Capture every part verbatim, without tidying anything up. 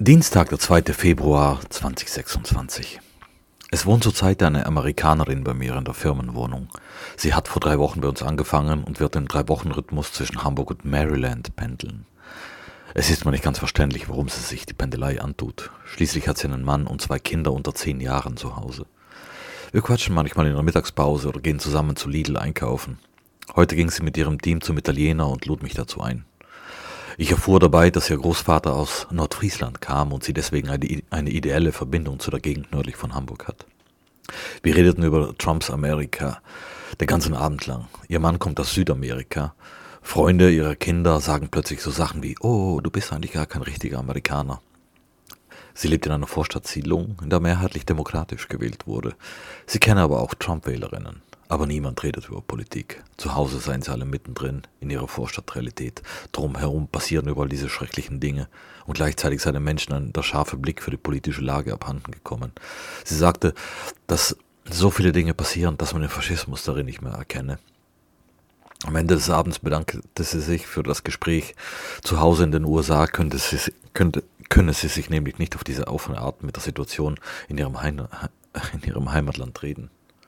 Dienstag, der zweite Februar zweitausendsechsundzwanzig. Es wohnt zurzeit eine Amerikanerin bei mir in der Firmenwohnung. Sie hat vor drei Wochen bei uns angefangen und wird im Drei-Wochen-Rhythmus zwischen Hamburg und Maryland pendeln. Es ist mir nicht ganz verständlich, warum sie sich die Pendelei antut. Schließlich hat sie einen Mann und zwei Kinder unter zehn Jahren zu Hause. Wir quatschen manchmal in der Mittagspause oder gehen zusammen zu Lidl einkaufen. Heute ging sie mit ihrem Team zum Italiener und lud mich dazu ein. Ich erfuhr dabei, dass ihr Großvater aus Nordfriesland kam und sie deswegen eine, eine ideelle Verbindung zu der Gegend nördlich von Hamburg hat. Wir redeten über Trumps Amerika den ganzen Abend lang. Ihr Mann kommt aus Südamerika. Freunde ihrer Kinder sagen plötzlich so Sachen wie: Oh, du bist eigentlich gar kein richtiger Amerikaner. Sie lebt in einer Vorstadtsiedlung, in der mehrheitlich demokratisch gewählt wurde. Sie kenne aber auch Trump-Wählerinnen. Aber niemand redet über Politik. Zu Hause seien sie alle mittendrin in ihrer Vorstadtrealität. Drumherum passieren überall diese schrecklichen Dinge. Und gleichzeitig sei den Menschen der scharfe Blick für die politische Lage abhanden gekommen. Sie sagte, dass so viele Dinge passieren, dass man den Faschismus darin nicht mehr erkenne. Am Ende des Abends bedankte sie sich für das Gespräch. Zu Hause in den U S A könnte sie, könnte, könne sie sich nämlich nicht auf diese offene Art mit der Situation in ihrem, Heim, in ihrem Heimatland reden.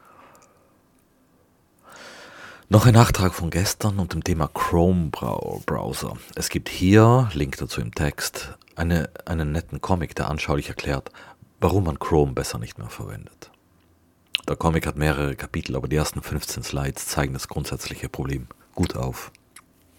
Noch ein Nachtrag von gestern und dem Thema Chrome-Browser. Es gibt hier, Link dazu im Text, eine, einen netten Comic, der anschaulich erklärt, warum man Chrome besser nicht mehr verwendet. Der Comic hat mehrere Kapitel, aber die ersten fünfzehn Slides zeigen das grundsätzliche Problem gut auf.